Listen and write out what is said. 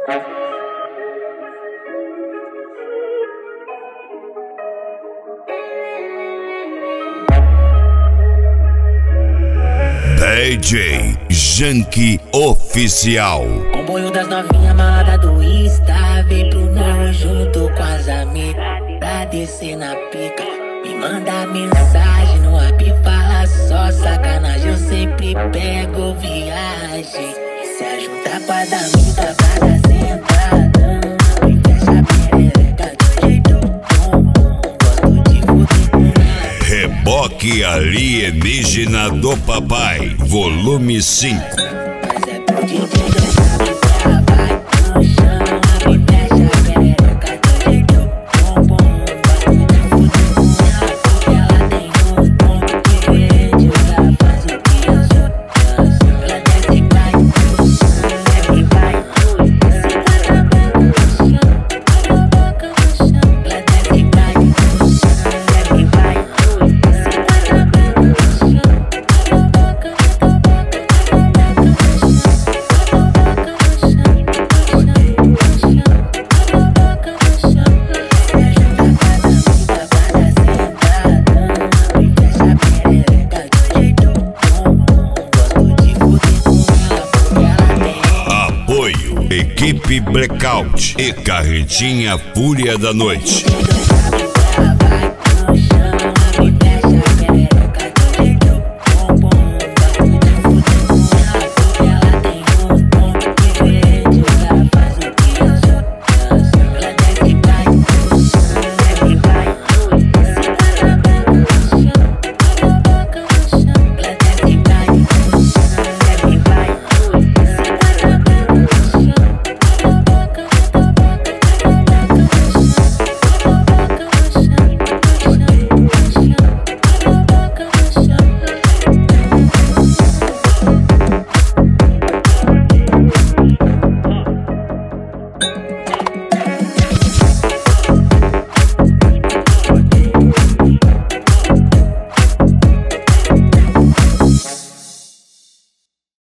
DJ Janky Oficial. Comboio das novinhas malada do Insta, vem pro morro junto com as amigas pra descer na pica. Me manda mensagem no app, fala só sacanagem, eu sempre pego viagem. Se ajunta com as amigas pra dar sentadão e fecha a perereca do jeito bom. Gosto de fuder com ela. Reboque Alienígena do Papai, volume 5. Mas é pro DJ dançar que ela vai no chão e fecha a perereca do jeito bom. Gosto de fuder com ela porque ela tem um bom diferente. Ela faz o que as outras. Ela desce e vai no chão e vai segura a boca no chão, segura a boca no chão. Ela desce e vai no chão e vai segura a boca no chão, segura a boca no chão. Apoio Equipe Blackout e Carretinha Fúria da Noite.